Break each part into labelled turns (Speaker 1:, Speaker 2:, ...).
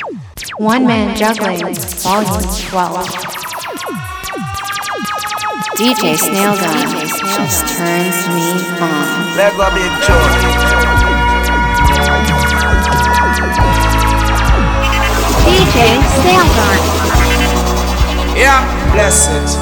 Speaker 1: One Man Juggling, Volume 12. DJ Snail Gun just turns me on.
Speaker 2: Let go big chore.
Speaker 1: DJ Snail Gun.
Speaker 2: Yeah, bless it.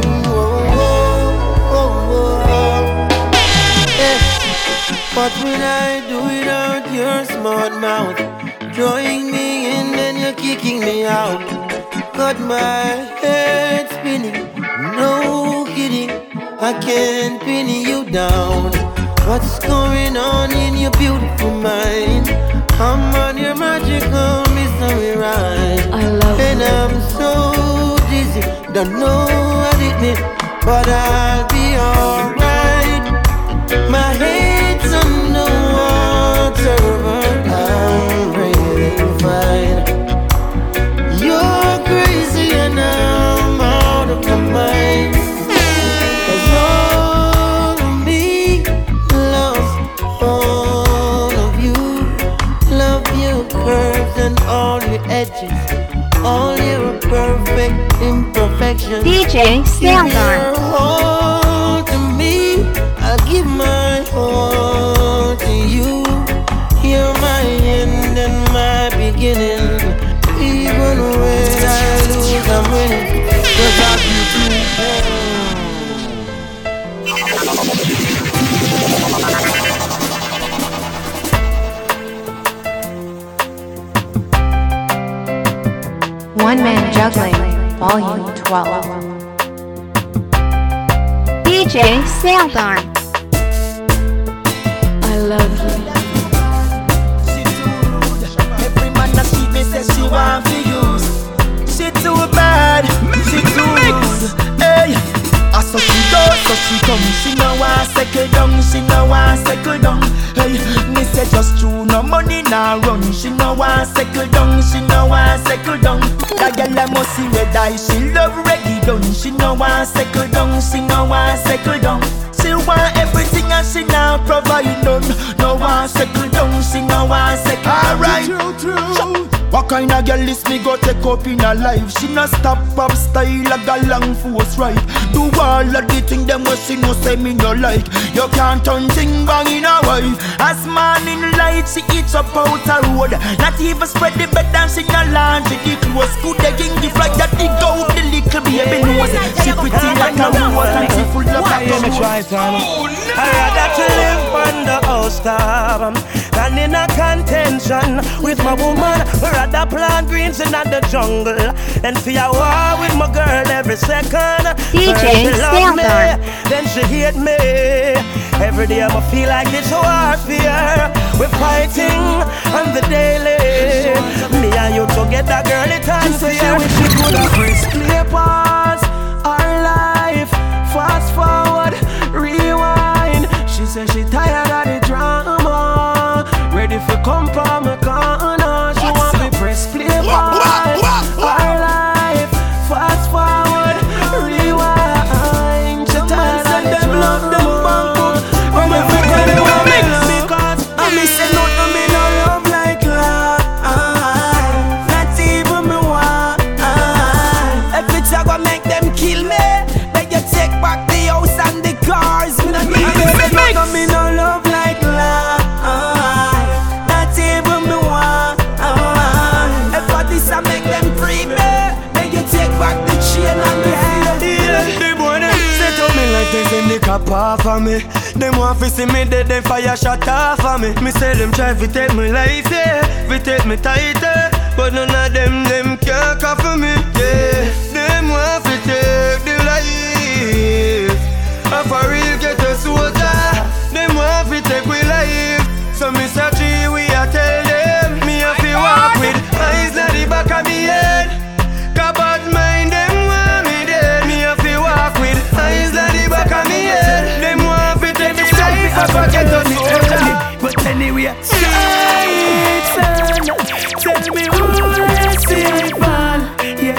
Speaker 3: What will I do without your smart mouth? Drawing me in, then you're kicking me out. Got my head spinning, no kidding. I can't pin you down. What's going on in your beautiful mind? I'm on your magical mystery ride.
Speaker 1: I love
Speaker 3: and
Speaker 1: you.
Speaker 3: I'm so dizzy, don't know what it means, but I'll be alright. My head's on the water, but I'm really fine. You're crazy and I'm out of my mind. 'Cause all of me loves all of you. Love your curves and all your edges, all your perfect imperfections.
Speaker 1: DJ Snail Gun.
Speaker 3: Give your all to me, I'll give my all to you. You're my end and my beginning. Even when I lose, I'm winning. 'Cause I keep you
Speaker 1: One Man Juggling, Volume 12. DJ Snail Gun. I love you.
Speaker 4: Every man that see me says she want to use. She too bad, she too rude. Hey, I saw she goes, so she come. She no want settle down, she no want settle down. Hey, me say just true, no money nah run. She no want settle down, she no want settle down. That girl I must see red eye, she love reggae done. She no want settle down, she no want settle down. She want everything and she now provide none. No one settle down, she no want settle down. Alright, true. What kind of girl is me go take up in her life? She no stop up style like a long force right. Do all of the things them what she no say me no like. You can't turn thing bang in her wife. As morning light she eats up out a road. Not even spread the bed and she no laundry the clothes. Good they can give like that dig out the little baby nose. She pretty like a rose and she full of tattoos.
Speaker 5: I'd rather to live on the house top than in a contention with my woman. I'd rather plant greens in the jungle and see a war with my girl every second.
Speaker 1: DJ Snail Gun.
Speaker 5: Then she hate me. Every day I'ma feel like it's warfare. We're fighting on the daily. Me and you together, girl, it's unfair. She wish she could have pressed play pause our life. Fast forward, rewind. She said she tired of the drama. Ready for come for me corner. She want me press play pause our life. Fast forward, rewind. She tired of the drama. Remember when they want me because I miss it. Not to me no love like life. Not even me want. If it's a go make them kill me, then you take back the house and the cars. Me not me no love like life. Not even me want. If what this a make them free me, then you take back the chain and the hair. The boy them say to me like they send the cop off of me. Them want to see me dead, them fire shot off of me. Me say them try to take my life, yeah, to take me tighter, but none of them can't cover me, yeah. Them want to take the life of a real ghetto soldier. Them want to take we life, so me search we a tell them me have to walk with eyes at the back of me head. Bad mind them want me dead. Me have to walk with eyes at the back of me head. Them want to take the life of a ghetto soldier. But anyway, Satan, tell me who is Satan? Yeah,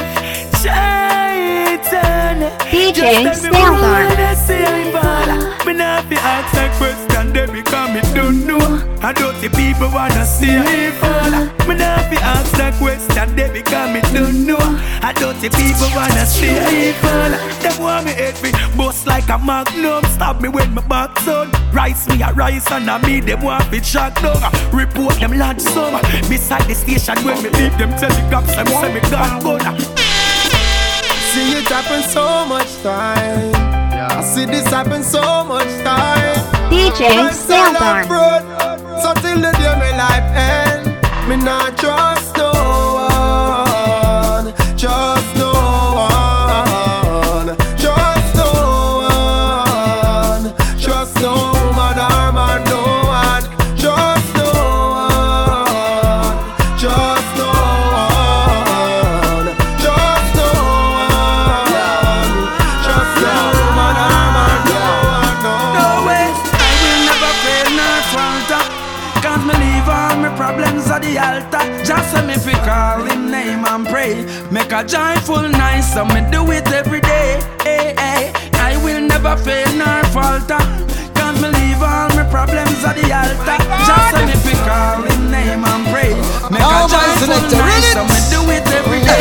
Speaker 5: Satan.
Speaker 1: DJ Snail Gun.
Speaker 5: Me not be ask that question, they become because me don't know. I don't see people wanna see me fall. Me not be ask that question they because me don't know. I don't see people wanna see me fall. Them want me hate me, bust like a magnum. Stab me when my back down. Rice me a rice and a me them want me shot down. Report them land some beside the station when me leave them tell the cops them say me gone.
Speaker 3: See it happen so much time. I see this happen so much time.
Speaker 1: DJ Sailbarn.
Speaker 3: So till the day my life end, me not trust no one. Trust no one. Trust no one. Trust no woman or man, no one. Trust no one. Trust no one. Trust no one. Trust no woman or man, no one.
Speaker 5: No way, I will never fail nor falter. Can't believe all my problems at the altar. Just let me fi call him name and pray. Make a joyful night, so me do it every day. Hey, hey. I will never fail nor falter. Can't believe all my problems at the altar. Just let me fi call him name and pray. Make a joyful night, so me do it every day.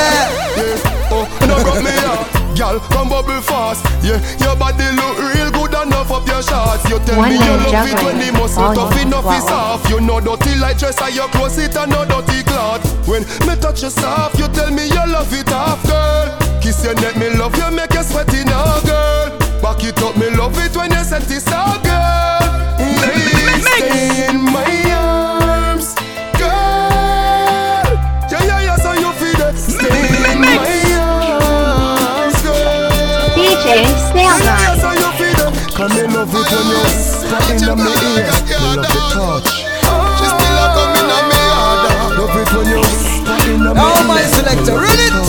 Speaker 6: No got me out, girl, come bubble fast. Yeah, your body look real good enough up your shots. You tell
Speaker 1: One
Speaker 6: me you
Speaker 1: man
Speaker 6: love it when the muscle
Speaker 1: juggling,
Speaker 6: tough enough
Speaker 1: volume
Speaker 6: is off. You know dirty like dress and your clothes it and no dirty cloth. When me touch you soft, you tell me you love it off, girl. Kiss your neck, me love you, make you sweaty now, girl. Back it up, me love it when you set this out, girl. Stay in my arms, girl. Yeah, so you feel it. Stay in my arms, girl.
Speaker 1: DJ Sailbarn.
Speaker 6: So you feel it. Come me love it when you spot in my ear. Me love the touch. She still a come in my heart. Love it when you spot in my ear.
Speaker 2: Oh my selector, run it.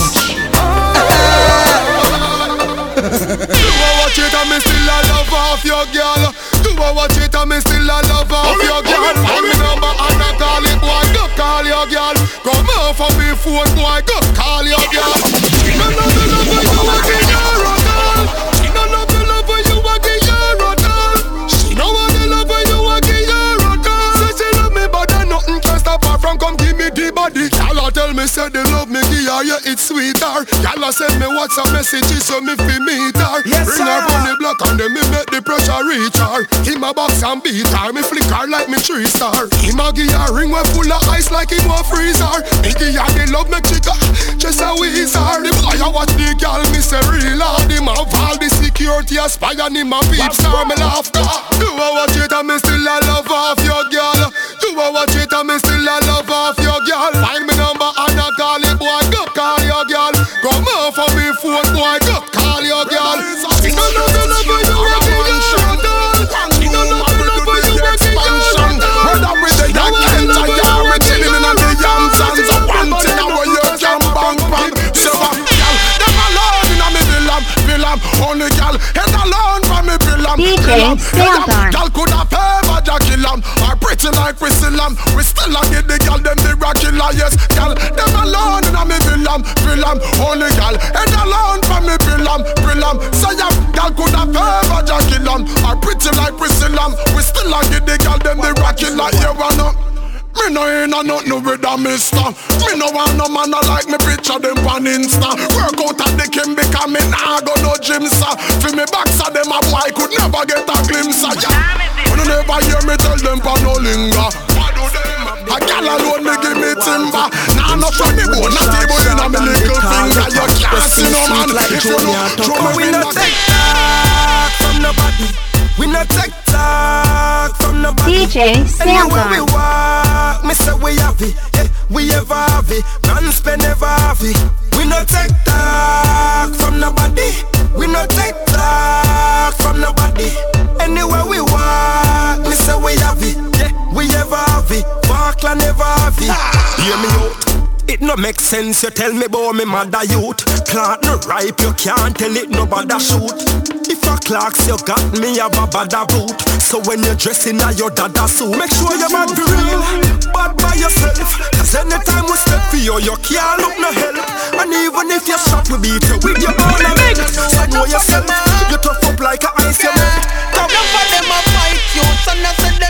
Speaker 6: You a watch it and me still a love off your girl. You a watch it and me still a love off your girl. Call me number and I call it, boy. Go call your girl. Come off of me phone, boy. Go call your girl. She don't love the love when you a give your girl. She don't love the love when you a give your girl. She don't want the love when you a give your girl. Say she love me but then nothing can stop her from come give me the body. Y'all tell me say they love me, give her, yeah it's sweeter. Y'all send me WhatsApp messages so me fi meet her.
Speaker 5: Yes,
Speaker 6: bring her on the block and then me make the pressure reach her. Him a box and beat her, me flick her like me 3-star. Him a give her ring we full of ice like him a freezer. Me give her the love make she got just a wizard. The boy a watch the girl, me say real hard. Him have all the security a spy and him a peep star. Me laugh car. You a watch it and me still a love off your girl. You a watch it and me still a love off your girl. Find me number and I call it, boy. Go call your girl. Come off of me phone, boy. Go call your girl. She don't know the love when you a give your girl. She don't know the love when you a give your girl. Brother with the young kids and you're me chilling in the yams and so one thing where you can bang bang. So girl, them alone in a me villam. Only girl, head alone from me villam.
Speaker 1: DJ Sailbarn.
Speaker 6: Girl could have ever Jackie Lamb or pretty like Chrissy Lamb. We still a get the girl them the regular, yes. Girl, them alone in a me villam. Only girl, head alone from me villam. So yeah, girl could have ever Jackie Lamb or pretty like Chrissy Lamb. We still a get the girl them the regular, you wanna. Me no ain't a nothing with a mister. Me no want no man a like me picture them on Insta. Work out at the Kim because me nah go no gym sir. For me box of them a boy could never get a glimpse of ya. When you never hear me tell them for no linger. A gal alone me give me timber. Nah no funny bone, not even in a me little finger. You can't see no man if you know. Show me we no take talk from nobody. We no take talk from nobody.
Speaker 1: DJ
Speaker 6: Anywhere we
Speaker 1: Sailbarn.
Speaker 6: walk, me say we have it, yeah, we ever have it. Man spend never have it. We no take talk from nobody. We no take talk from nobody. Anywhere we walk, me say we have it, yeah, we ever have it. Walk and never have it. Hear me out. It no make sense, you tell me about me mother youth. Plant no ripe, you can't tell it nobody shoot. If a clocks you got me have a bad root. So when you're dressing a your dada suit, make sure you're bad for real, bad by yourself. Cause anytime we step for you, you can't look no help. And even if you're shot, we beat you with your ornament. So know yourself, you tough up like a ice, you melt.
Speaker 3: Enough of them a fight you, so I said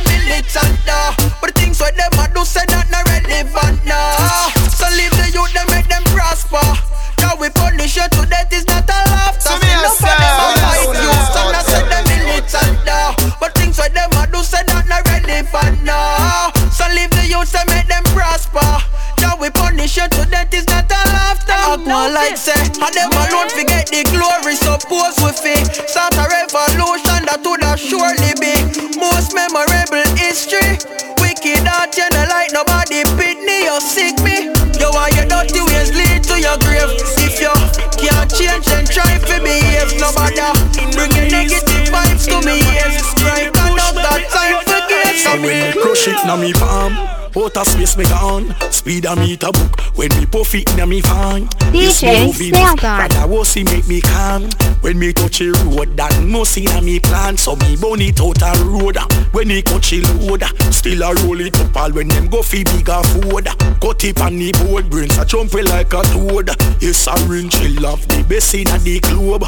Speaker 5: punish you to death is not a laughter. I go like say, I them alone forget the glory. Suppose we fake start a revolution that would have surely be most memorable history. Wicked out, you know like nobody pit me or sick me. You want your dirty ways lead to your grave. If you can't change, then try to behave. Nobody bring your negative vibes to me. Yes, right, I don't got time for this.
Speaker 7: So when me crush it na me palm, outer space me gone. Speed a meter book when me puff it na me van.
Speaker 1: DJ Snailgun.
Speaker 7: But I will see make me calm. When me touch a road that must see na me plan. So me burn it out a road. When me touch a load, still a roll it up all when them go fi bigger food. Cut it on the board, brains a jumping like a toad. It's a ring chill off the best in the globe.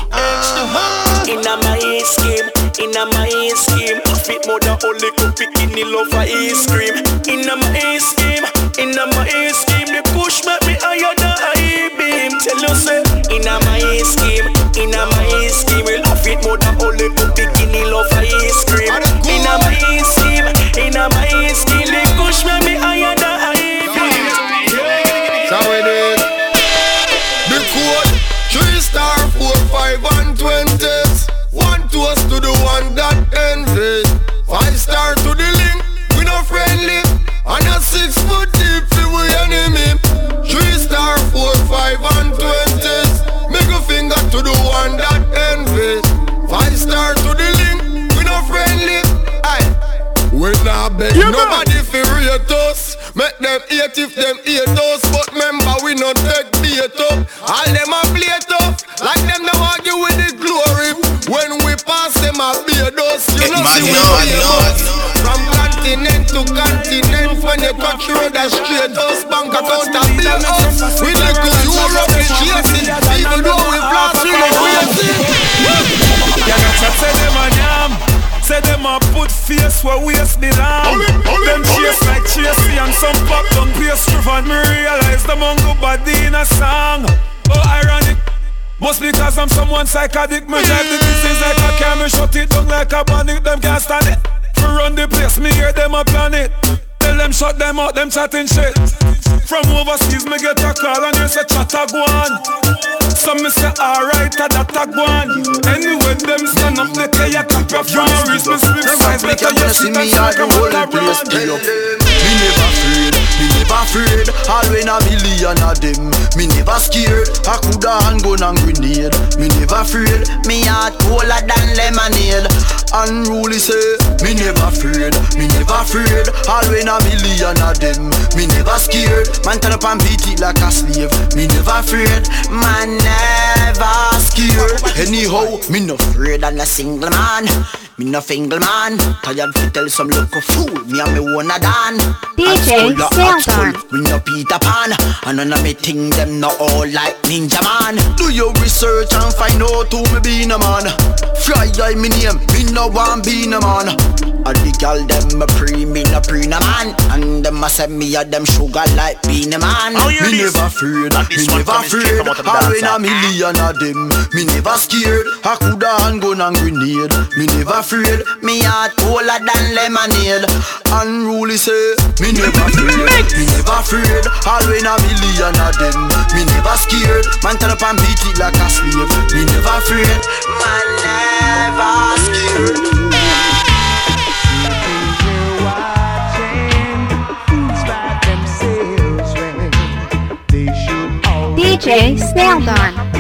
Speaker 4: Inna my scheme, inna my scheme. Fit more than only cook bikini love for ice cream. Inna my scheme, inna my scheme. The push make me higher than I beam. Tell you say, inna my scheme, inna my scheme. We'll fit more than only cook bikini love for ice cream. Inna my scheme, inna my scheme. The push make me higher than I beam.
Speaker 6: So it is. The code 3 star 4, 5 and 20s. One toast to the one that envies. 5 star to the link, we no friendly. And a 6 foot deep for we enemy. 3 star 4, 5 and 20s. Middle finger to the one that envies. 5 star to the link, we no friendly. Aye. We not beg nobody fi rate us. Make them hate if them hate us. But remember we no take bait up. All them a play tough. Like them no argue with the glory. When we pass them a beard us. You know see we us. From continent to continent. When you touch road a straight us. Bank account a bill us. We look to Europe is chasing. Even though we blast we no crazy.
Speaker 8: You got say them a yam. Say them a put face where waist belong. Them chase like chasey and some pop down pace through. And me realize them on go body in a song. Oh ironic. Must be cause I'm someone psychotic. Me drive the disease like a car. Me shut it down like a bandit. Them can't stand it. For run the place, me hear them a plan it. Tell them shut them out, them chatting shit. From overseas, me get a call and they say chatter go on. Some me say alright, that a go on. Anyway, them stand up, they tell you cap your furies. Me slip size, they tell you shit and talk about a brand.
Speaker 4: Me never afraid, all when a million of them. Me never scared, I coulda handgun and grenade. Me never afraid, me heart colder than lemonade. Unruly say, me never afraid, all when a million of them. Me never scared, man turn up and beat it like a slave. Me never afraid, man never scared. Anyhow, me no afraid than a single man. Me no fingle man, tired fi tell some local fool. Me and me wanna dan.
Speaker 1: DJ Snailgun.
Speaker 4: We no Peter Pan, and none of me think them not all like Ninja Man. Do your research and find out who me be a man. Fry guy me name, me no want be a man. And the girl them a pre, me no pre no man. And them a say me a them sugar like being a man. Me never afraid, all when a million of them. Me never scared, I coulda handgun and grenade. Me never afraid, me heart colder than lemonade. Unruly say, me never afraid, all when a million of them. Me never scared, man turn up and beat it like a slave. Me never afraid, man never scared.
Speaker 1: DJ Snailgun.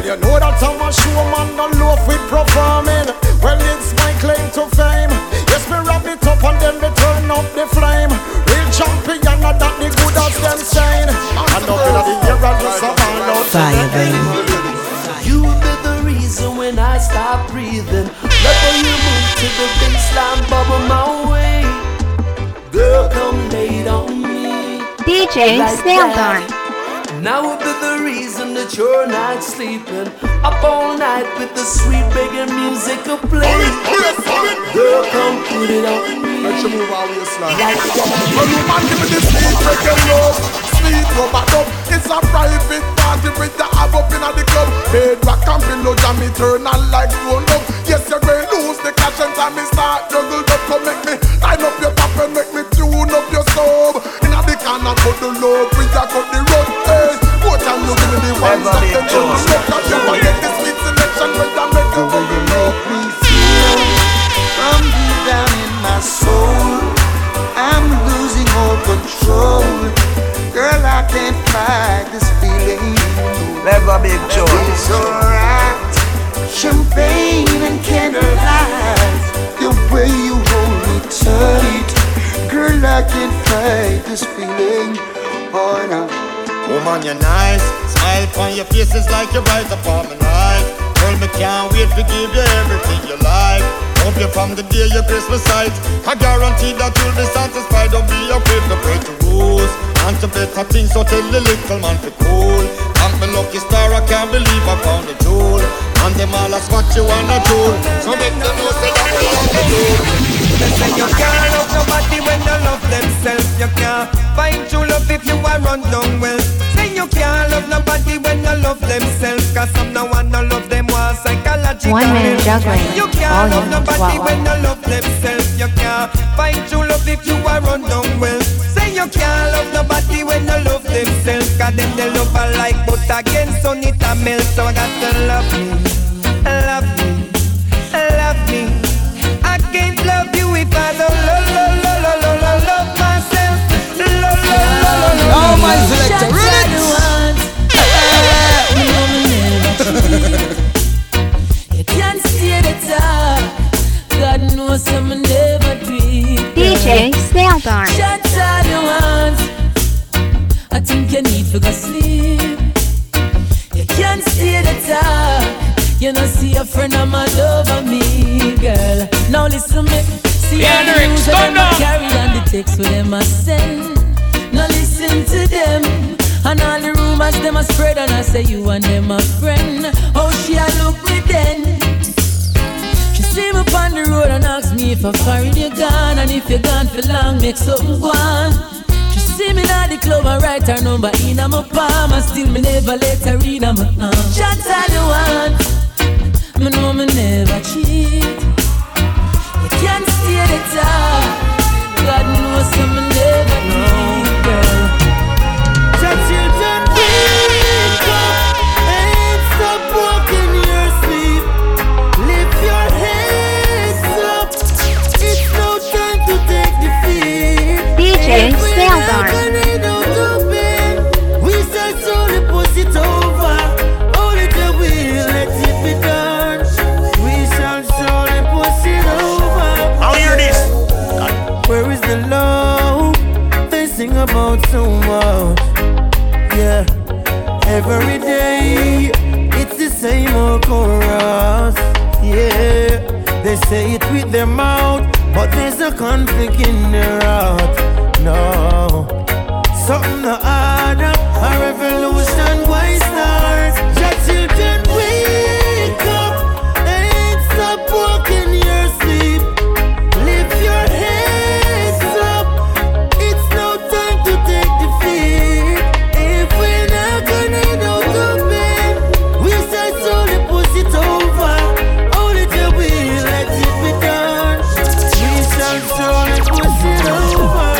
Speaker 9: You know that I'm a showman, no loaf with performing. Well, it's my claim to fame. Yes, me wrap it up and then me turn up the flame. Real champion, not that the good as them saying. And up in the air and just a all out
Speaker 5: fire, baby.
Speaker 3: You be the reason when I stop breathing. Let you move to the baseline, bubble my way. Girl, come lay on me.
Speaker 1: DJ
Speaker 3: like
Speaker 1: Snaildon.
Speaker 3: Now will be the reason that you're not sleeping. Up all night with the sweet reggae music to play. Girl, come put it on me.
Speaker 9: Let you move all your slide.
Speaker 3: Like that.
Speaker 9: Well, you man, give me the sweet reggae love. Sweet rubber dub. It's a private party with the ab up in the club. Bedrock and pillow jam eternal like grown up. Yes, you're going to lose the cash and time me start juggle up. Come make me line up your top and make me tune up your stove. In the corner put the love, we got the road. Hey, what time you give me the one stop and show me look at you and get this sweet selection with the make
Speaker 3: the way you make me feel from deep down in my soul. I'm losing all control. Girl, I can't fight this feeling.
Speaker 2: Never big joy.
Speaker 3: It's alright. Champagne and candlelight. The way you hold me tight. Girl, I can't fight this feeling. Oh no.
Speaker 9: Woman, you're nice. Smile on your face is like you're right upon my life. Girl, me can't wait to give you everything you like. Hope you from the day your Christmas sight. I guarantee that you'll be satisfied. Don't be afraid to break the rules. And to better things, so tell the little man to cool. I'm my lucky star, I can't believe I found a jewel. And them all ask what you wanna do. So make them know say that we have to do.
Speaker 5: They say you can't love nobody when they love themselves. You can't find true love if you are run down well. Say you can't love nobody when they love themselves. Cause some no one no love them one psychological.
Speaker 1: 1 minute juggling.
Speaker 5: You can't love
Speaker 1: Volume
Speaker 5: nobody
Speaker 1: 12.
Speaker 5: when they love themselves. You can't find true love if you are run down well. Say you can't love nobody when they love themselves. Cause them they love alike but again so it a melt. So I got to love me, love me, love me. I can't love you if I don't love myself.
Speaker 9: Oh, my selector,
Speaker 3: You can't stay the top. God knows I'm never dream.
Speaker 1: DJ Snaildon.
Speaker 3: Shots are the ones I think you need to go sleep. You can't stay the top. You know, see a friend of my over me, girl. Now listen me. See all the news that them carry and the text with them I send. Now listen to them. And all the rumors them a spread and I say you and them a friend. Oh, she a look me then. She see me on the road and ask me if I carried you gone. And if you gone for long, make something go on. She see me at the club and write her number in my palm. And still me never let her in my arm. Shots are the ones me know me never cheat. You can't stay the top. God knows I'm never need, girl.
Speaker 4: Your children wake up and stop walking your sleep. Lift your heads up. It's no time to take defeat.
Speaker 1: DJ Snaildon.
Speaker 4: We start slowly push it over. Only the will let it be done. We shall surely push it over.
Speaker 7: I'll hear this.
Speaker 4: Where is the love they sing about so much? Yeah, every day it's the same old chorus. Yeah, they say it with their mouth, but there's a conflict in their heart. No, something to add up, a revolution why start. Your children wake up and stop walking your sleep. Lift your heads up. It's no time to take defeat. If we're not gonna know the bed, we start slowly push it over. Only till we let it be done. We shall slowly push it over.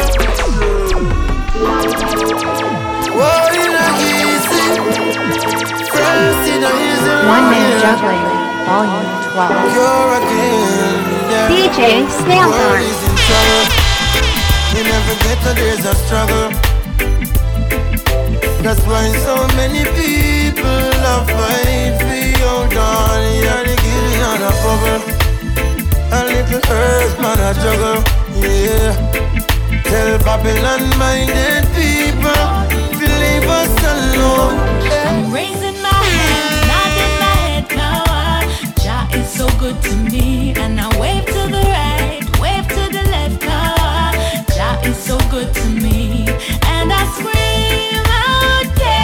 Speaker 4: Whoa, you know easy. First you know easy.
Speaker 1: 1 minute juggling. Volume 12.
Speaker 4: You're again. Yeah.
Speaker 1: DJ Snaildon.
Speaker 4: World is in trouble. You never get a days of struggle. That's why so many people are fighting for
Speaker 3: gone, you're the giddy on a bubble. A little earth, man, a juggle, yeah. Tell Babylon-minded people to leave us alone.
Speaker 10: I'm raising my hands, nodding my head now. Jah is so good to me, and I wave to the right, wave to the left now. Jah is so good to me, and I scream out,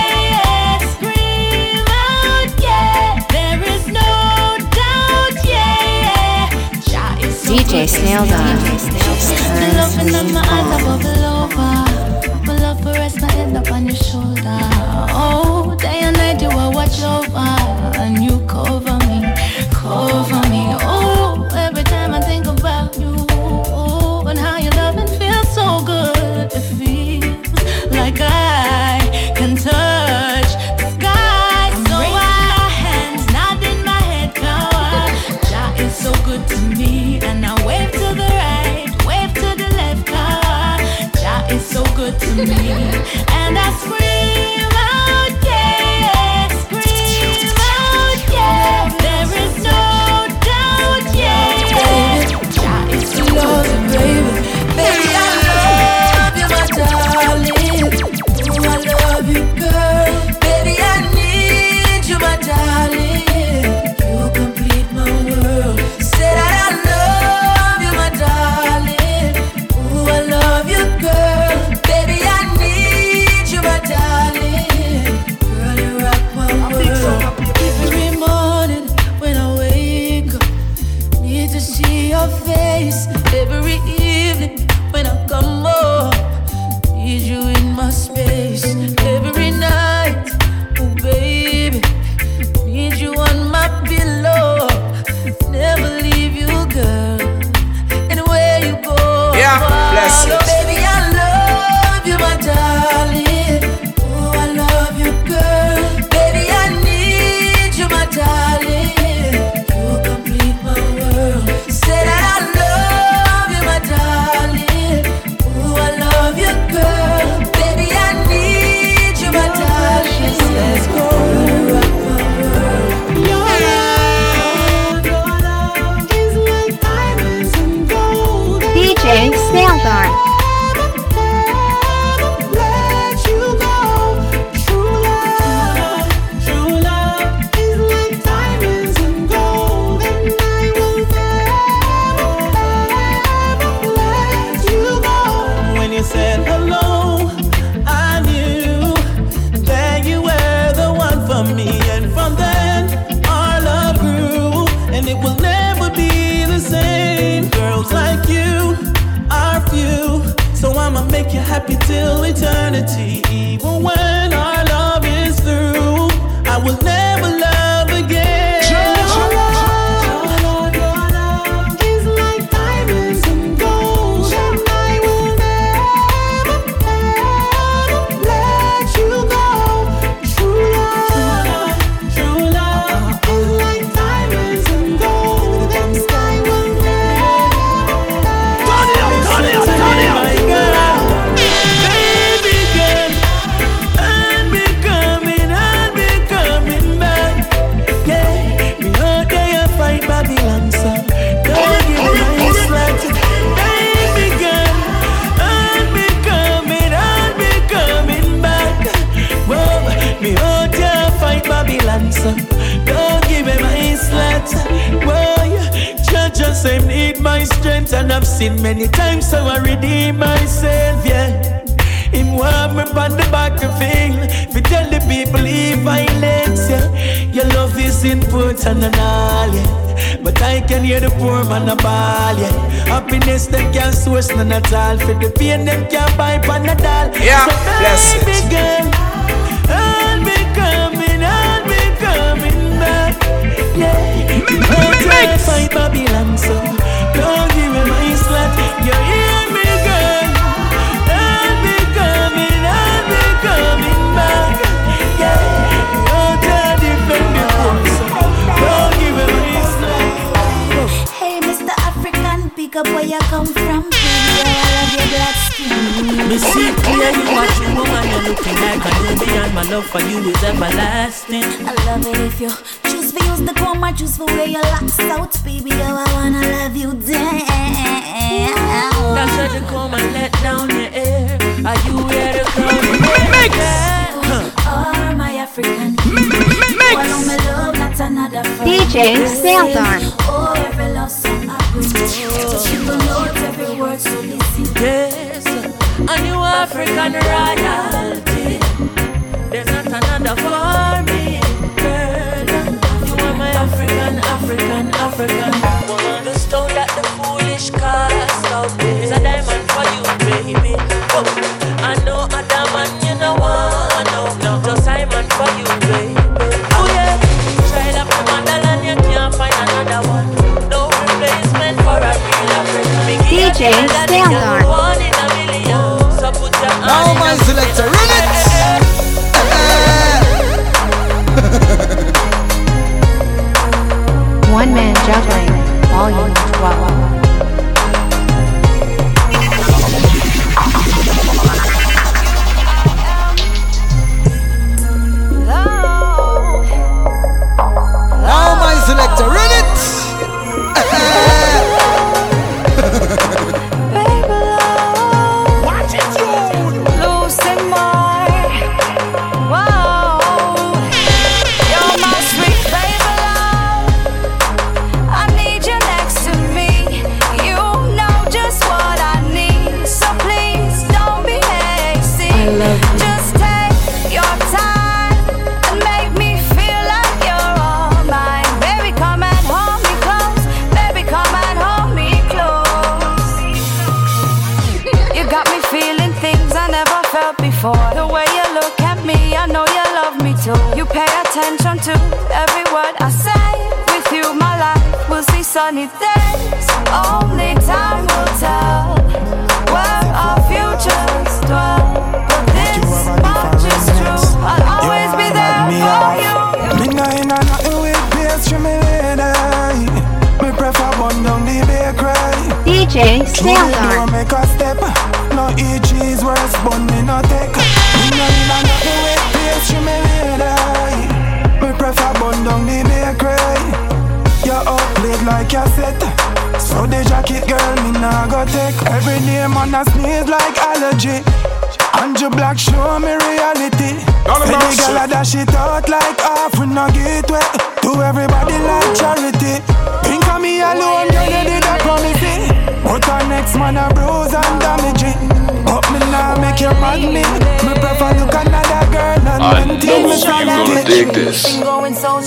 Speaker 10: yeah, scream out, yeah. There is no doubt, yeah. Jah is so
Speaker 1: DJ Snail Dog just
Speaker 10: the love
Speaker 1: turns
Speaker 10: in
Speaker 1: me
Speaker 10: my eyes, I
Speaker 1: on.
Speaker 10: bubble over. My love for rest my head up on your shoulder. Oh, day and night you will watch over, and you cover me, cover me. Oh, every time I think about you, oh, and how you love and feel so good. It feels like I can touch the sky. So I hands nodding my head now. Jah is so good to me, and I wave to the right, wave to the left now. Jah is so good to me, and I scream out, yeah, scream out, yeah. There is no doubt, yeah. Jah is so good to me,
Speaker 5: Baby, I love you, my darling. Oh, I love you, girl. Baby, I need you, my darling. You complete my world. Say that I love you, my darling. Oh, I love you, girl. Baby, I need you, my darling. Girl, you rock my world. Every morning when I wake up, need to see your face. Every evening when I come home, need you in my space. Every night, oh baby, need you on my pillow. Never leave you, girl. Anywhere you go,
Speaker 2: Yeah, bless you.
Speaker 5: Baby, I love you, my darling. Oh, I love you, girl. Baby, I need you, my darling. You complete my world. Say that I love you, my darling. Oh, I love you, girl. Baby, I need you, my darling. Let's go.
Speaker 10: your love is like diamonds and gold.
Speaker 1: DJ Snail Dog.
Speaker 10: Let you go. True love is like diamonds and gold, and I will never let you go.
Speaker 4: When you said hello, I knew that you were the one for me. And from then, our love grew, and it will never be the same. Girls like you are few, so I'ma make you happy till eternity. Even when our love is through, I will never love again.
Speaker 10: Your love is like diamonds and gold, and I will never let you go. True love is like diamonds and gold, and I will
Speaker 4: My girl, baby girl, I'll be coming back. Yeah, me out there fight Babylon, so don't give me my slack. Baby girl, I'll be coming back. Whoa, me out there fight Babylon, so don't give me my slack. Whoa, just say need my strength, and I've seen many times so I redeem myself, yeah. Him want me on the battlefield, fi tell the people leave violence, yeah. Your love is important and all, yeah. But I can hear the poor man a ball, yeah. Happiness them can't source none at all. For the pain them can't buy Panadol.
Speaker 2: Yeah,
Speaker 4: so
Speaker 2: bless it.
Speaker 4: baby girl, I'll be coming back, yeah. Don't fight Babylon, so don't give me my slut. You hear me, girl? I'll be coming back, yeah. Don't defend the poor, so don't give me my slut.
Speaker 5: Hey, Mr. African, pick up where you come from. Baby, I love your black skin.
Speaker 4: Me see clear
Speaker 5: Yeah, you are true woman, you're looking like a newbie, and my love for you is everlasting.
Speaker 10: I love it if you choose to use the comb, I choose for where your locks out, baby. Oh, I wanna love you down.
Speaker 5: That's why you come and let down your hair. Are you here to come? Mix!
Speaker 10: Oh, my African king. Follow me love, not another friend.
Speaker 1: DJ Seldon.
Speaker 10: Oh, every love song I bring. People know every word, so listen.
Speaker 5: Yes, a new African royalty. There's not another for me, girl. You are my African woman. The stone that the foolish cast out is a diamond for you, baby. Oh, I know a diamond you know one, no, just diamond for you, baby. Oh yeah, child of the motherland, you can't find another one. No replacement for a real African.
Speaker 1: DJ Seldon.
Speaker 5: One in a million. So put your
Speaker 4: Now my selector, run it.
Speaker 1: One Man Juggling, Volume 12.
Speaker 4: Now my selector, run it.
Speaker 7: Watch it, you.
Speaker 10: Losing more. Whoa. You're my sweet baby love. I need you next to me. You know just what I need. So please don't be hasty.
Speaker 5: I love you.
Speaker 10: Just take your time and make me feel like you're all mine. Baby, come and hold me close. Baby, come and hold me close. You got me feeling things I never felt before. The way you look at me, I know you love me too. You pay attention to every word I say. With you, my life will see sunny days. Only time will tell where our futures dwell. But this much is true, I'll always be there for you.
Speaker 11: Me nah inna nothing with pastry, me lady. Me prefer bun down the bakery.
Speaker 1: DJ
Speaker 11: True,
Speaker 1: Seldon.
Speaker 11: make a step. No eat cheese, worse bun me no take. Me nah inna nothing with pastry, me lady. Me prefer bun down the bakery. You outplayed like you said. So the jacket girl me nah go take. Every day man a sneeze like allergy. And your black show me reality. Say the girl a dash it out like half we no get wet. To everybody like charity. Think of me alone, girl, you did a promise it. But our next man a bruise and damage it. But me nah make you mad me. Me prefer look another girl and maintain me strong and
Speaker 10: Been going so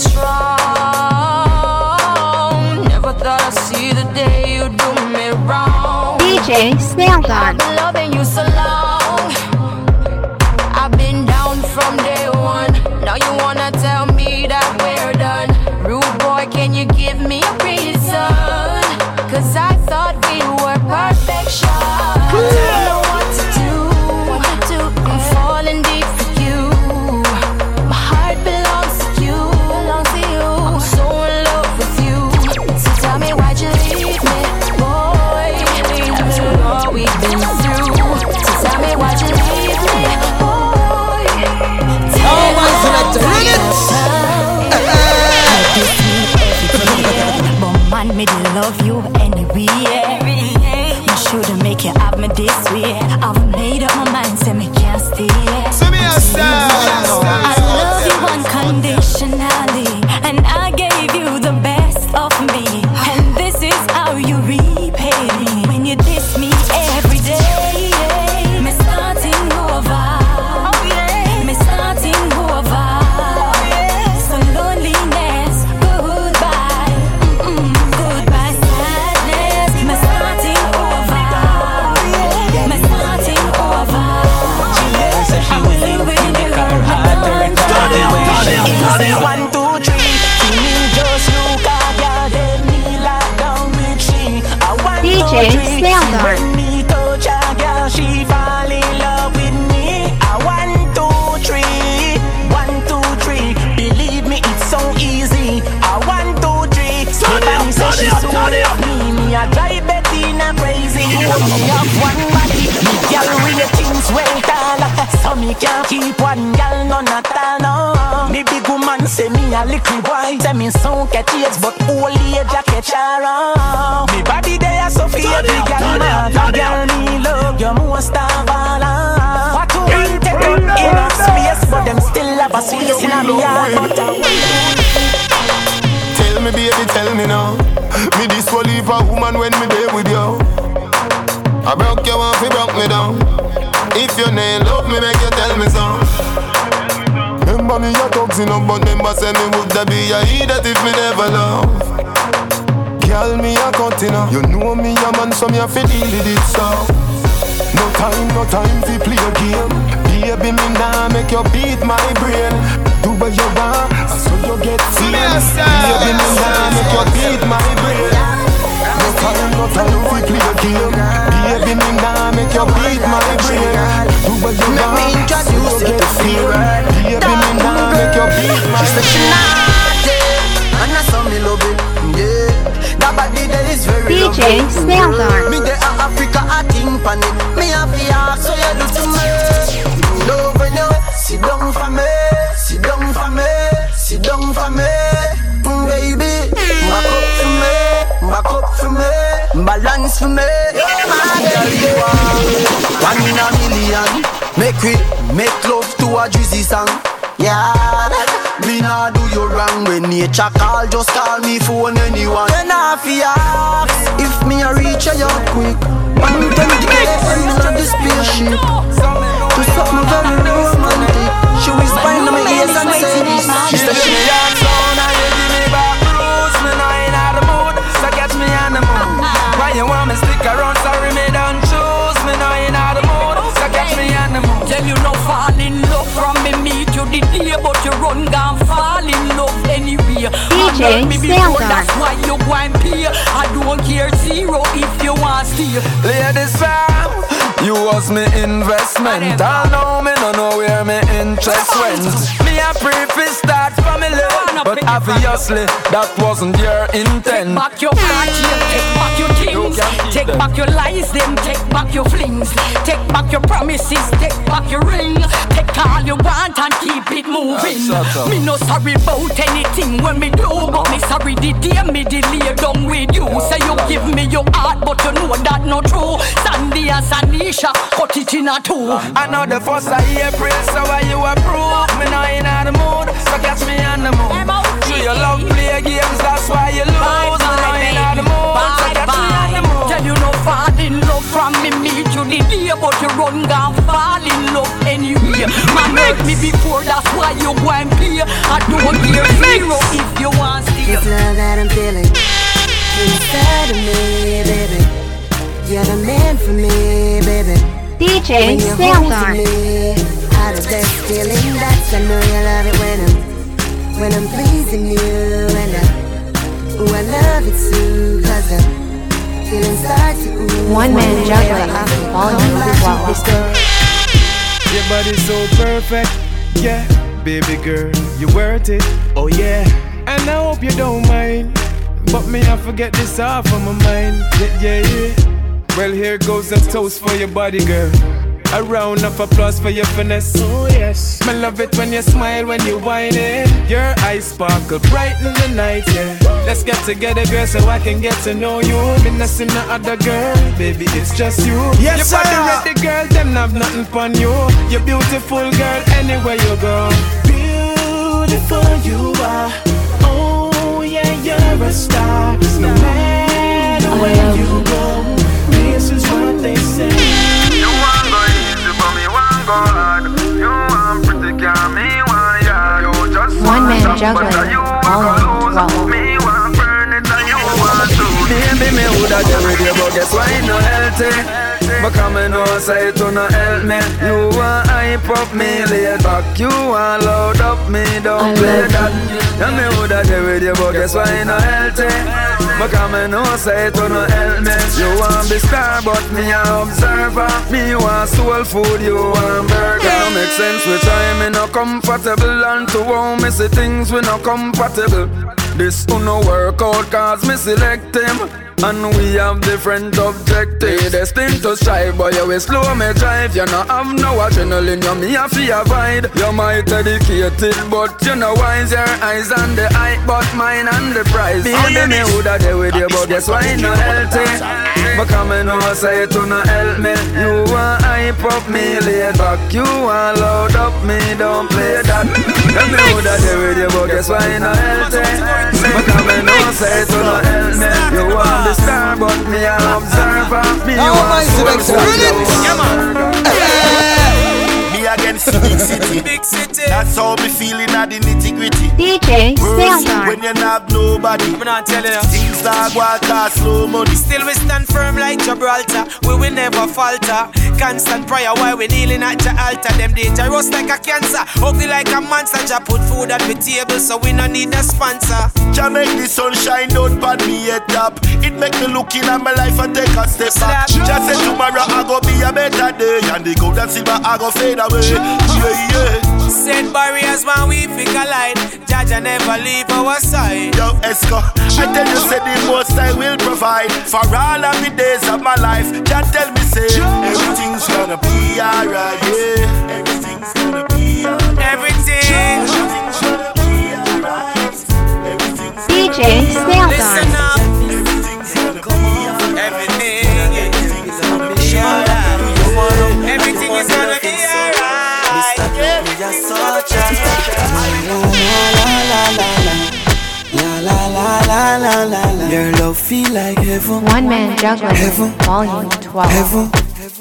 Speaker 10: strong. Never thought I'd see the day you do me wrong.
Speaker 1: DJ Seldon.
Speaker 10: I've been loving you so long. I've been down from day one. Now you wanna tell me that we're done. Rude boy, can you give me a reason? Cause I thought we were perfection. I don't know what to do. I'm falling deep for you. My heart belongs to you. I'm so in love with you. So tell me why'd you leave me, boy? After all we've been through. So tell me why'd you leave me, boy?
Speaker 4: Now my selector, run it.
Speaker 10: But man, me do love you anyway. Me shouldn't make you have me this way. I've made up my mind, say me can't stay. I love you unconditionally, and I gave you the best of me. And this is how you repay me. When you diss me every day, me starting over. Me starting over. So loneliness, goodbye. Goodbye sadness. Me starting over. Me starting over. I will live with you.
Speaker 5: One, two, three. Me just look at girl, them kneel like down with she.
Speaker 1: DJ Seldon.
Speaker 5: When me touch a girl, she fall in love with me. 1, 2, 3. 1, 2, 3. Believe me, it's so easy. 1, 2, 3. Everybody say she so me a drive Bettina crazy. Me have one body, me girl with the things well done.
Speaker 4: me can't keep one girl, none at all, no. Me big woman say me a little boy. Say me sound catch age, but old age a catch around. Me body there so for every girl, man. A girl me love you most of all. What you want take up in a space, but them still have a space in a me heart. But
Speaker 11: tell me baby, tell me now. Me this will leave a woman when me there with you. I broke you off, you broke me down. If you ain't love me, make you tell me so. Remember me a toxin up, but remember say me would be a idiot if me never love. Girl, me a continue. You know me a man, so me a fi deal with it so. No time fi play a game. Baby, me nah make you beat my brain. Do what you want, so you get feel. Baby, me nah make you beat my brain. No time fi play a game. Baby, me nah make you beat my brain. Do what you want, so you get feel. Baby, me nah make you beat my brain.
Speaker 3: And I saw me love it, yeah. That body there is very
Speaker 1: DJ Snaildar.
Speaker 3: Me there at Africa, I think pan it. Me have the ask, so you do to me. Love when you sit down for me, sit down for me, sit down for me, baby. Back up for me, back up for me, balance for me. My baby, one in a million. Make love to a Drizzy song. Yeah, me nah do you wrong. When nature call, just call me phone anyone. Then I feel if me a reach a yard quick. Man, tell me the end of the spaceship. To something very romantic. She whisper in my ears and say this. She said she got sound and you give me back bruise. Me know in the mood, so catch me on the moon. Why you want me stick around? Sorry me don't choose. Me know in the mood, so catch me on the moon.
Speaker 12: Tell you no fall in love from me meet you the day, but you run down fall in love anyway.
Speaker 1: DJ Snaildar.
Speaker 12: That's why you go and pay. I don't care zero if you want steal.
Speaker 2: Ladies fam, you was me investment. I know me no know where me interest went. Me a preface start family, but obviously that wasn't your intent.
Speaker 12: Take back your party, take back your things, take back your lies, them take back your flings, take back your promises, take back your ring, take all you want and keep it moving. Me no sorry about anything when me do, but me sorry the day me delay down with you. Say you give me your heart, but you know that not true. Sandy and Sanisha cut it in a two.
Speaker 2: I know the first of April, so why you approve? Me know in the mood, so catch me on the moon. Do you love play games, that's why you lose. Me know in the mood, so catch me on the moon.
Speaker 12: Tell you no fall in love from me meet you the day, but you run down fall in love anyway. Man hurt me before, that's why you go and play. I don't care zero if you want steal.
Speaker 3: This love that I'm feeling inside of me, baby. You're the man for me, baby.
Speaker 1: DJ Snaildar.
Speaker 3: Out of that feeling, that's I know you love it when I'm pleasing you, and I love it too, 'cause the feeling starts to ooh.
Speaker 1: One man juggling up the volume as well.
Speaker 5: Your body's so perfect, yeah. Baby girl, you're worth it, oh yeah. And I hope you don't mind, but me I forget this off of my mind, yeah. Well, here goes a toast for your body, girl. A round of applause for your finesse. Oh yes, I love it when you smile, when you whine it. Your eyes sparkle bright in the night, yeah. Let's get together, girl, so I can get to know you. Me not see no other girl, baby, it's just you. Yes, your body ready, girl, them have nothing on you. You're beautiful, girl, anywhere you go. Beautiful you are. Oh yeah, you're a star. No matter where you go, this is what they say.
Speaker 2: You want go easy, but me want go hard. You want pretty, girl, me want yard. You just
Speaker 1: One man juggling all on 12.
Speaker 2: Me want burn it and you want to. Baby, me woulda get with you, but guess why it no healthy? Because me know say it no help me. You want hype up me, lay back. You want load up me, don't play that. And me woulda get with you, but guess why it no healthy? Because me know say it no help me. You want be star, but me a observer. Me want soul food, you want burger. Make sense with time, me no comfortable. And to how me see things we no compatible. This who no work out cause me select him. and we have different objectives. Destined to strive, but you will slow me drive. You know have no adrenaline, you me a fear avoid. You might dedicated, but you know wise. Your eyes on the height, but mine on the prize. Baby, me woulda there with you, but guess why no healthy? Because me know say to no help me. You want hype up me, laid back. You want load up me, don't play that. Then me woulda there with you, but guess why no healthy? Because me know say to no help me. You want the star, but me an observer. Me want
Speaker 9: me against the big city. Big city. That's how me feeling at the nitty gritty.
Speaker 1: DJ Seldar.
Speaker 9: When you have nobody,
Speaker 5: I'm not telling you.
Speaker 9: things that walk out slow money.
Speaker 5: Still we stand firm like Gibraltar. We will never falter. Constant prayer while we kneeling at your altar. Them dangerous like a cancer, ugly like a monster. Just put food at the table, so we no need a sponsor.
Speaker 9: Just make the sunshine don't pan me head top. It make me look in at my life and take a step back. Just say tomorrow I go be a better day, and the gold and silver I go fade away. Yeah.
Speaker 5: Set barriers when we figure light. Jaja never leave our side.
Speaker 9: Yo, Esco, I tell you, say the most I will provide for all of the days of my life. Just tell me, say everything's gonna be alright. Yeah, everything's gonna be alright.
Speaker 5: Everything's
Speaker 9: gonna be alright.
Speaker 1: DJ Seldar.
Speaker 5: Listen up.
Speaker 9: Everything's gonna be alright.
Speaker 5: Everything is gonna be alright. Everything is gonna be alright.
Speaker 3: Your love feel like heaven.
Speaker 1: One Man Juggler,
Speaker 3: Heaven.
Speaker 1: Volume 12.
Speaker 3: Heaven.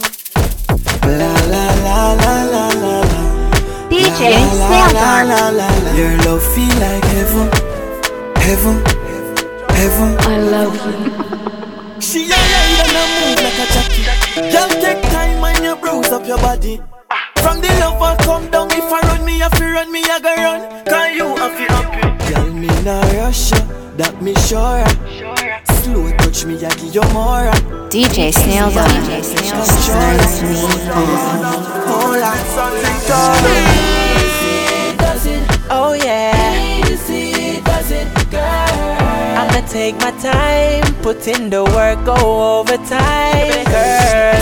Speaker 3: La la la la la la la.
Speaker 1: DJ
Speaker 3: La
Speaker 1: Seldar.
Speaker 3: la la. Your love feel like heaven. Heaven. Heaven.
Speaker 1: I love you.
Speaker 3: She a ride and a move like a jockey. Girl, take time and you bruise up your body. From the love I come down, if I run me, if you run me, I go run. Can you have it happy? Girl, me nah rush you, that me sure. Slow touch me, I give you more.
Speaker 1: DJ Seldar. Just turns me on.
Speaker 3: Hold on, something coming.
Speaker 13: Does it? Oh yeah. Does it, girl? I'ma take my time, put in the work, go overtime, girl.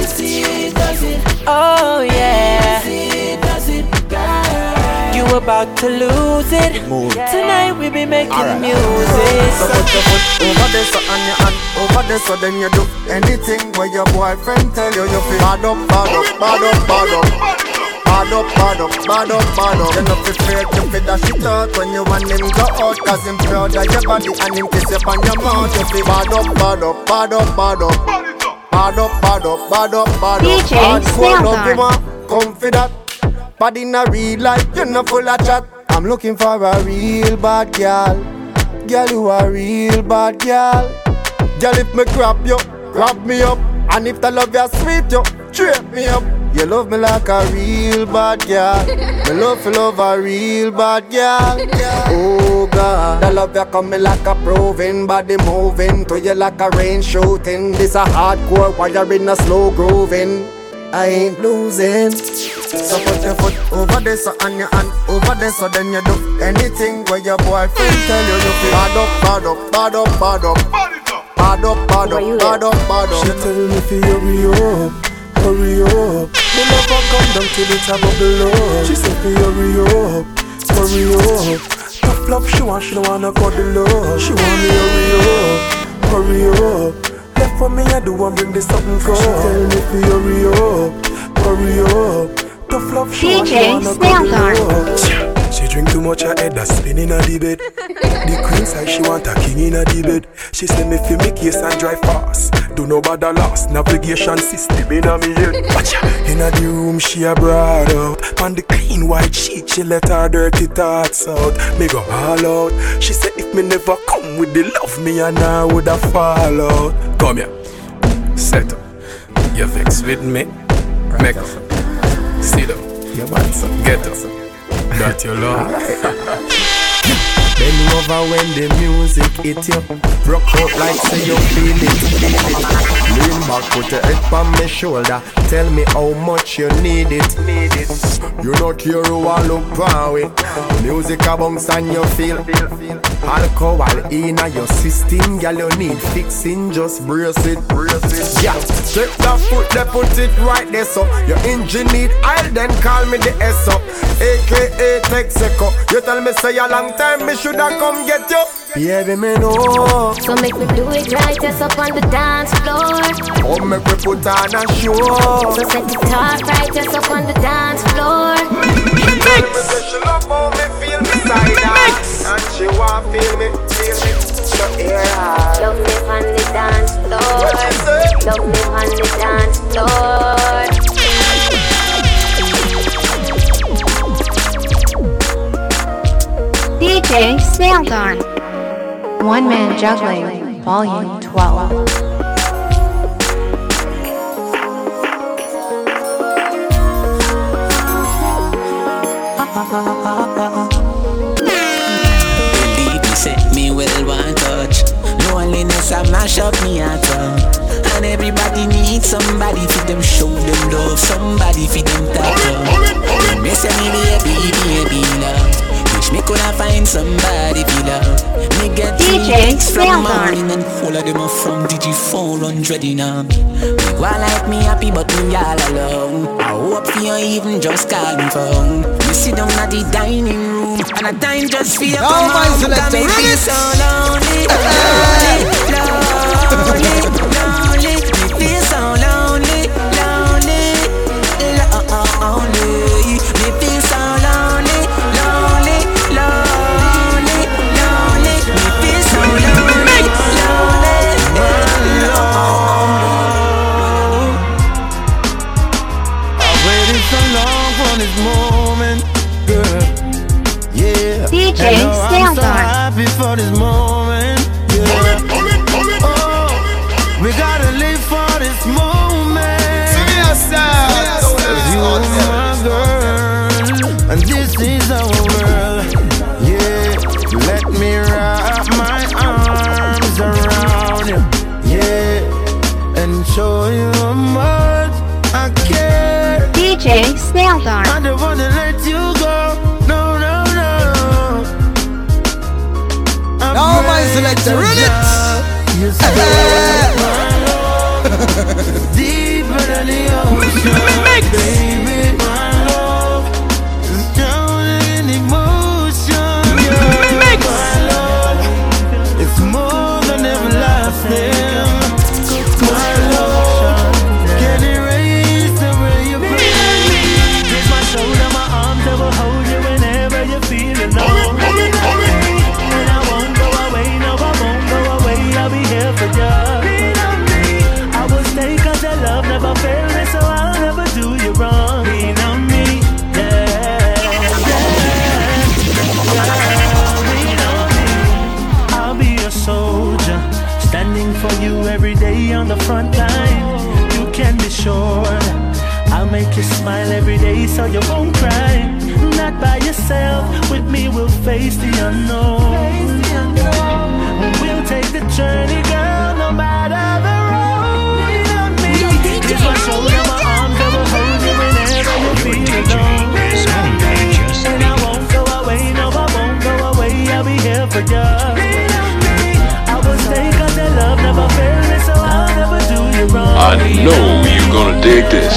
Speaker 13: Does it? Oh yeah. Does it, girl? You about to lose it. Tonight we be making music.
Speaker 14: So put your foot over there, so on your hand over there, so then you do anything where your boyfriend tell you you feel bad up, bad up, bad up, bad up. Bad up, bad up, bad up, bad up. You know fi afraid to fi dash it out when you want him go out, cause him proud of your body and him kiss you on your mouth. You fi bad up, bad up, bad up, bad up. Bad up, bad up, bad up, bad up.
Speaker 1: DJ
Speaker 14: Seldar. Come for that. Body in a real life, you're not full of chat. I'm looking for a real bad girl. Girl, you a real bad girl. Girl, if me grab you, grab me up. And if the love you sweet, you straight me up. You love me like a real bad girl. Me love a real bad girl. Oh God, the love you coming like a proving, body moving to you like a rain shooting. This a hardcore wiring, a slow grooving. I ain't losing. So put your foot over there, so on your hand over there, so then you do anything where your boyfriend tell you you feel bad up, bad up, bad up, bad up, bad up, bad up, bad up, bad up.
Speaker 11: She tell me to hurry up, hurry up. Me never come down till it's a bubble up. She said to hurry up, hurry up. Tough love she want, she don't wanna cuddle up. She want me hurry up. Left for me I do and bring this something cold. She tell me to hurry up, hurry up. Tough love she want, she wanna cuddle up. She drink too much, her head a spin in a the bed. The queen side, she want a king in a the bed. She say me fi make case and drive fast. Do no bother lost, navigation system in a me head. Watch ya. In a the room, she a brought out. On the clean white sheet, she let her dirty thoughts out. Me go all out. She say if me never come with the love, me and her woulda fall out. Come here, set up. You vex with me? Make up. Sit up. Get up. That your love.
Speaker 3: Bend over when the music hit you. Rock out like say you feel it. Lean back, put your head on my shoulder. Tell me how much you need it.
Speaker 14: You no care who I look far away. Music a bounce and you feel alcohol in your system, girl. You need fixing, just brace it. Yeah, take that foot, they put it right there. So your engine need oil, then call me the S up, aka Texaco. You tell me say a long time, me shoulda come get you. Baby, me know.
Speaker 15: So make me do it right, just up on the dance floor.
Speaker 14: Oh, make me put on a show.
Speaker 15: So set the top right, just up on the dance floor.
Speaker 14: Mix. She love how me feel beside her, and she want feel me. So here I
Speaker 15: love me on the dance floor. Love me on the dance floor.
Speaker 1: DJ Snaildon. One Man Juggling, Volume 12.
Speaker 5: Believe me, set me well one touch. Loneliness I mash up me heart. And everybody needs somebody for them show them love, somebody for them touch. Me say me baby love. Wish me coulda find somebody for love. Me get
Speaker 1: DJ
Speaker 5: from morning and all of them are from DG400 you know. Me go like me happy but me all alone. I hope for you even just call me phone. Me sit down at the dining room and I dine just for you come home. Cause me feel so lonely, lonely. Me feel so lonely, lonely. Me feel so lonely, lonely, lonely, lonely. Me feel so lonely,
Speaker 3: I've waited so long for this moment, girl. Yeah.
Speaker 1: DJ
Speaker 3: I'm so
Speaker 1: Snaildon.
Speaker 3: happy for this moment, yeah. Oh, we gotta live for this moment. You are my girl, and this is our world. Yeah, let me wrap my arms around you. Yeah, and show you how much I care.
Speaker 1: DJ Snaildon.
Speaker 3: I don't wanna let you go. No, no, no.
Speaker 4: Now my selector, run it.
Speaker 3: You say my love deeper than the ocean, baby. My love is drowning in emotion. Yeah, my love, it's more than everlasting. My love can erase the way you bring me. Take my shoulder, my arms, I will hold you whenever you're feeling low. And I won't go away, no, I won't go away. I'll be here for you. I will stay 'cause your love never fails me, so I'll never do you wrong. Lean on me, yeah, lean on me. I'll be a soldier, standing for you every day on the front line. You can be sure I'll make you smile every day so you won't cry. Not by yourself, with me we'll face the unknown. We'll take the journey, girl, no matter the road. Lean on me. Here's my shoulder, my arms, I will hold you whenever you feel alone. And I won't go away, no, I won't go away. I'll be here for you. I will stay 'cause your love never fails me, so I'll never do you wrong.
Speaker 16: I know you're gonna dig this.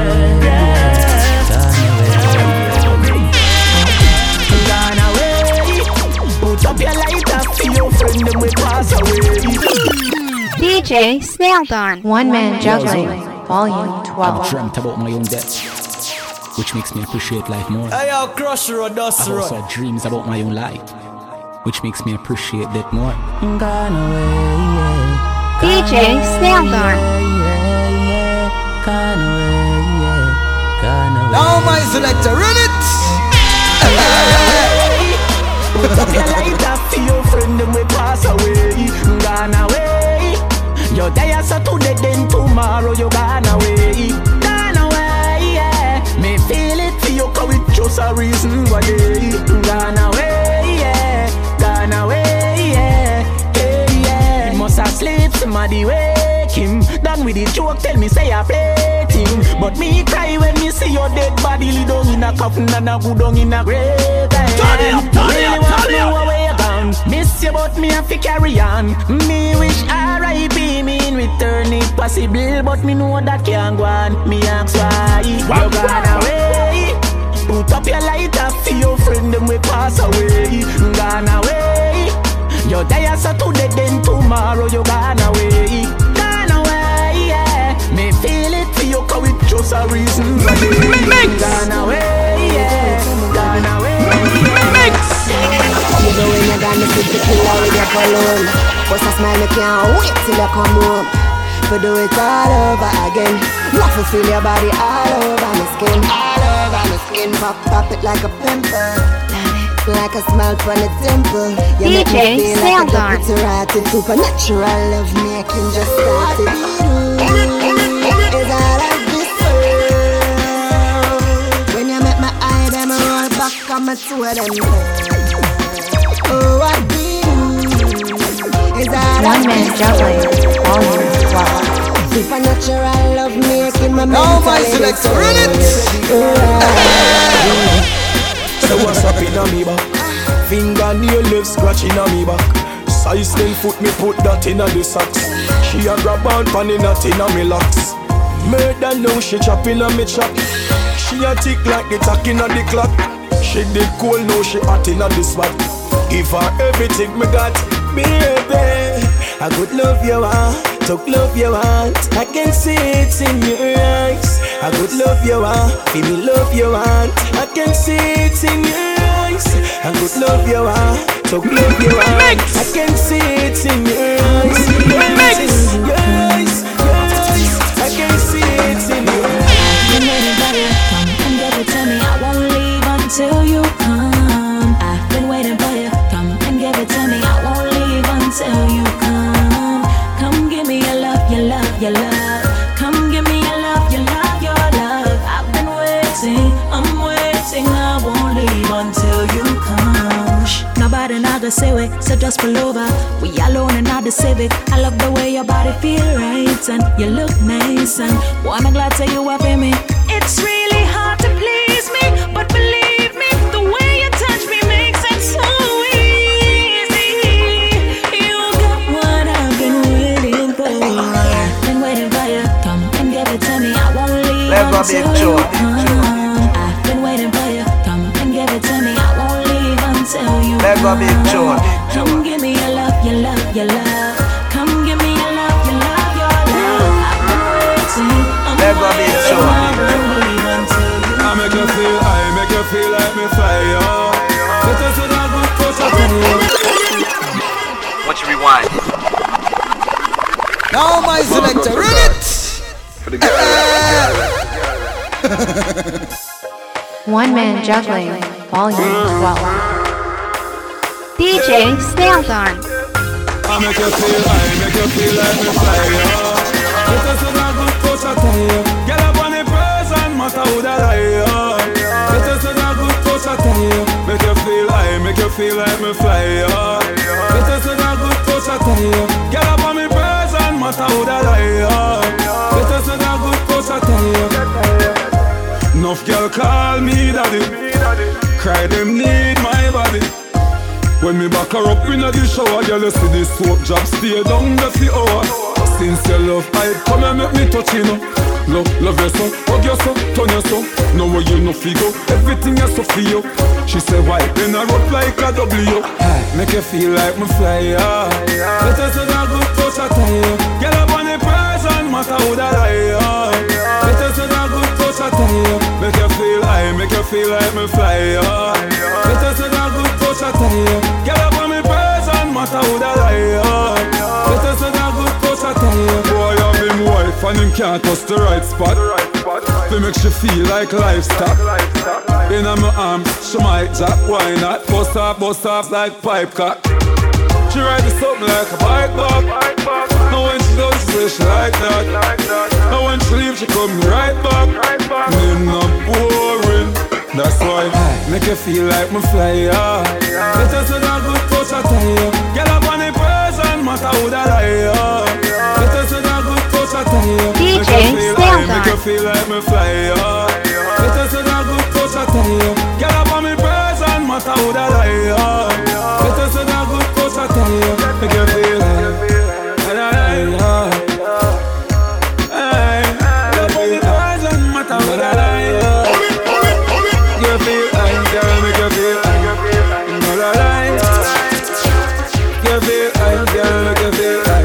Speaker 5: Put up your light up for your friend and we pass away.
Speaker 1: DJ Snaildon. One Man Juggling, Volume 12.
Speaker 17: I've dreamt about my own death, which makes me appreciate life more.
Speaker 4: Hey, yo, crush road, dust
Speaker 17: I've
Speaker 4: road.
Speaker 17: also had dreams about my own life, which makes me appreciate that more.
Speaker 5: Gone away, yeah.
Speaker 1: DJ Snaildon.
Speaker 5: Gone away, yeah. Gone away.
Speaker 4: Now my selector, run it.
Speaker 5: Put up your light up for your friend and we pass away. Gone away. You're there so today, then tomorrow you gone away. Gone away, yeah. Me feel it for you 'cause it's just a reason why they gone away, yeah. Gone away, yeah. Hey, yeah. He must have slept, somebody wake him. Done with the joke, tell me say I played him. But me cry when me see your dead body lay down in a
Speaker 4: a coffin and a good on in a grave. Really want to know where you gone. Miss you but me have to carry on. Me wish R.I.P. me in return if possible, but me know that can't go on. Me ask why you gone away. Put up your lighter for your friend them we pass away. Gone away. You're there so today then tomorrow you gone away. Gone away, yeah. Me feel it for you cause it's just a reason. Gone away, yeah. Gone away, yeah.
Speaker 18: You know when you're gonna sit the killer with your cologne. What's a smile, you can't wait till you come home. For do it all over again. Love to feel your body all over my skin. All over my skin. Pop it like a pimple. Like a smile from the temple. You make me feel like a deputy supernatural love making just started. Is all of this world. When you make my eye, them roll back on my two of them. Oh, what do is all
Speaker 1: One Man Juggling, Volume 12.
Speaker 18: Supernatural love making my
Speaker 3: now my selector, read it.
Speaker 7: So what's up in a me back? Fingernail left scratching a me back. Size 10 foot me put that in a the socks. She a grab on pan in a tin a me locks. Murder now she chopping a me chop. She a tick like the tack in a the clock. She did cool now she hot in a the spot. Give her everything me got, baby. I could love you want, talk love you want. I can see it in your eyes. I could love you want, feel me love you want. I can see it in your eyes. I could love you want, talk love you want. I can see it in your eyes. Your eyes, I can see it in your eyes.
Speaker 10: Come and give it to me. I won't leave until you come. I've been waiting for you. Come and give it to me. I won't leave until you come. Come give me your love, your love, your love. Come give me your love, your love, your love. I've been waiting, I'm waiting. I won't leave until you come. Shh, nobody not gonna say it, so just pull over. We alone and not the civic. I love the way your body feel right and you look nice and boy, I'm glad to you up in me. It's really hard to please me, but believe me, the way you touch me makes it so easy. You got what I've been waiting for. Been waiting for you. Come and give it to me. I won't leave until you come. I've been waiting for you. Come and give it to me. I won't leave until you come. Come give me your love, your love, your love. Come give me your love, your love, your love. I've been waiting. I'm waiting. I won't leave until you come.
Speaker 8: I make you feel, I make you feel like me fly, yo. Let us in a good touch, I tell you.
Speaker 19: Once you rewind.
Speaker 3: Now my selector, read it.
Speaker 19: For the girl.
Speaker 1: One Man Juggling, Volume 12. DJ Snaildon.
Speaker 8: I make you feel like me fly, yo. Let us in a good touch, I tell you. Get up on the person, matter who that lie, yo. Let us in a good touch, I tell you. Make you feel like me fly, yo. Let us in a good touch, I tell you. Get up on me person, matter who that lie, yo. Let us in a good touch, I tell you. Enough girl call me daddy. Cry them need my body. When me back her up in the shower, girl you see this soap job stay down the for hour. Since your love I come and make me touch you know. Love you so, hug you so, turn you so. Know where you no figure, everything you so for you. She say why, then I rope like a W. Make you feel like me fly, yeah. Let us in a good touch, I tell you. Get up on the person, matter who that I am. Let us in a good touch, I tell you. Make you feel like me fly, yeah. Let us in a good touch, I tell you. Get up on me person, matter who that I am. Let us in a good touch, I tell you. Boy, I'm him wife and him can't touch the right spot. They make she feel like livestock. In my arms, she might jack, why not? Bust off like pipe cock. She ride the something like a bike back. Now when she goes, she say she like that. Now when she leave, she come right back. Name not boring. That's why make you feel like me fly, yeah. Let us in a good touch, I tell you. Get up on the person, matter who that I am. Let us in a good touch, I tell you.
Speaker 1: DJ Snaildon.
Speaker 8: Make you feel like me fly, yeah. Let us in a good touch, I tell
Speaker 2: Make you feel high, girl, make you feel high. No lie. Make you feel high, girl, make you feel high.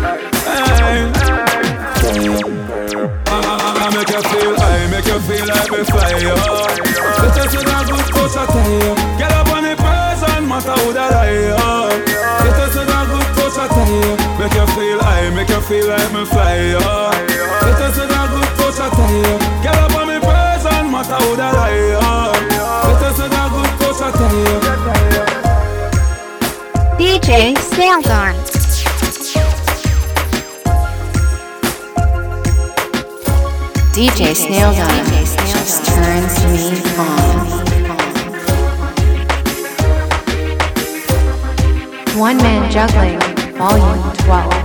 Speaker 2: Make you feel high, make you feel like we fly, yo. Let us with a good coach I tell you. Get up on the person, matter who that I, yo. Let us with a good coach I tell you. Make you feel high, make you feel like me fly, yo. Let us with a good coach I tell you. Get up on the person, matter who that I, yo. Let us with a good coach I tell you.
Speaker 1: DJ Snailgun. DJ Snailgun just turns me on. One Man Juggling, Volume 12.